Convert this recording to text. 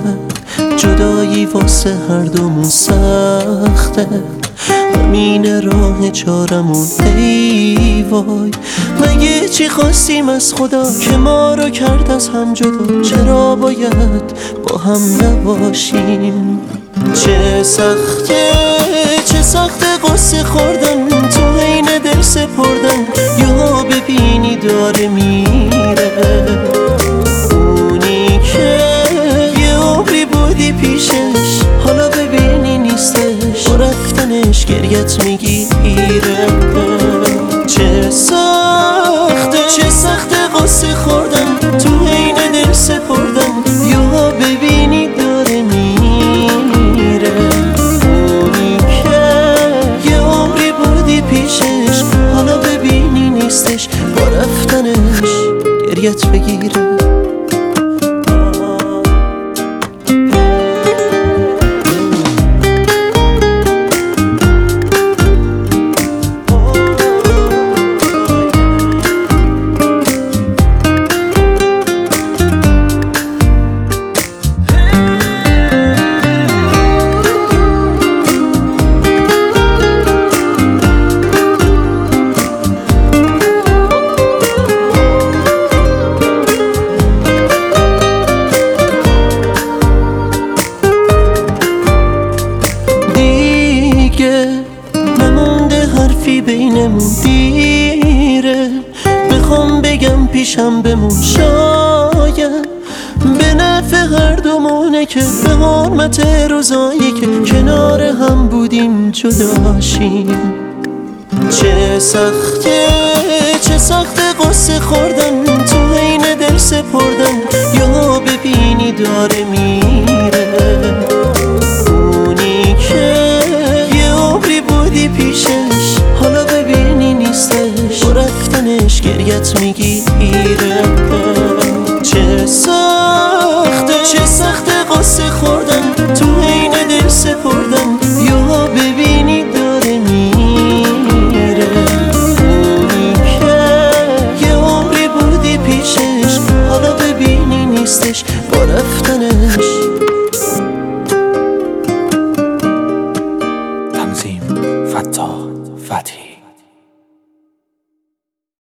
جدایی واسه هر دومون سخته، همین راه چارمون ای وای. مگه چی خواستیم از خدا که ما رو کرد از هم جدا؟ چرا باید با هم نباشیم؟ چه سخته قصه خوردن تو عین دل سپردن، یا ببینی داره میره اونی که یه عمری بودی پیشش، حالا ببینی نیستش، با رفتنش گریت میگیره. چه سخته قصه خوردن تو عین دل سپردن، یا ببینی داره میره اونی که یه عمری بودی پیشش، حالا ببینی نیستش، با رفتنش گریت بگیره. بینمون دیره، بخوام بگم پیشم بمون، شاید به نفع هر دومونه که به حرمت روزایی که کنار هم بودیم جداشیم. چه سخته قصه خوردن تو عین دل سپردن، یا ببینی داره میره اونی که یه عمری بودی پیشش، حالا ببینی نیستش، با رفتنش گریت میگیره. چه سخته قصه خوردن تو عین دل سپردن،